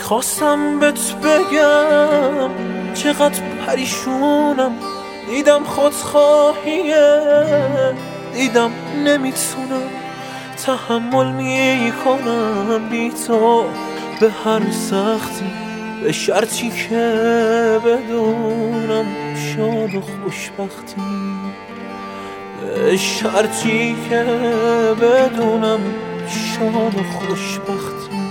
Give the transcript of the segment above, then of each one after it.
میخواستم بهت بگم چقدر پریشونم، دیدم خودخواهیه، دیدم نمیتونم تحمل میکنم بی تو به هر سختی، به شرطی که بدونم شاد و خوشبختی، به شرطی که بدونم شاد و خوشبختی،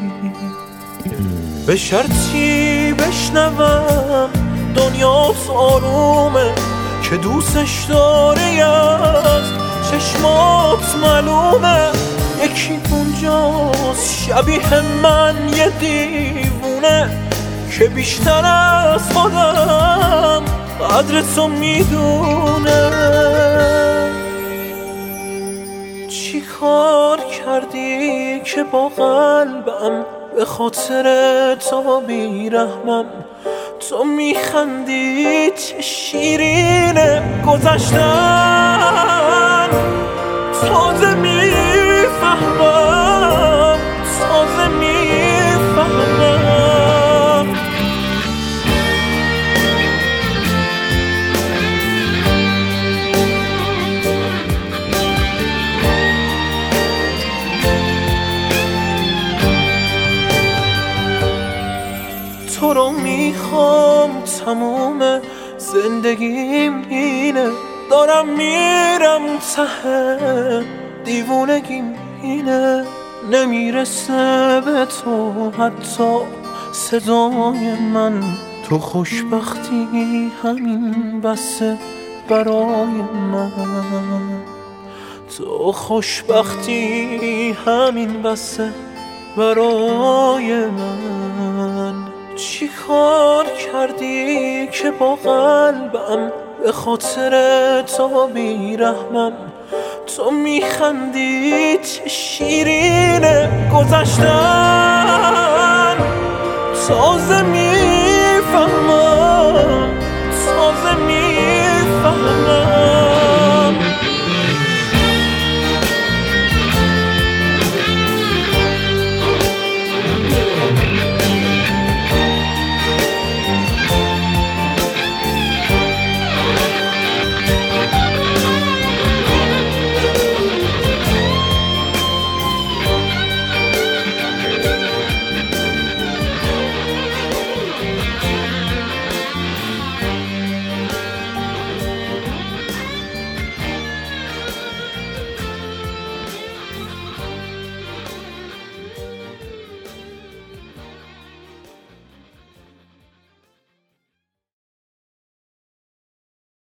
به شرطی بشنوم دنیات آرومه که دوستش داری، از چشمات معلومه یکی اونجاست شبیه من، یه دیوونه که بیشتر از خودم قدر تو میدونه. چی کار کردی که با قلبم به خاطر تو بیرحمم؟ تو میخندی چه شیرینه گذشتن، تازه میفهمم، تازه میفهمم. تو رو میخوام تموم زندگیم اینه، دارم میرم ته دیوونگیم اینه، نمیرسه به تو حتی صدای من، تو خوشبختی همین بسه برای من، تو خوشبختی همین بسه برای من. چی کار کردی که با قلبم به خاطر تو بیرحمم؟ تو میخندی چه شیرینه گذشتن، تازه میفهمم.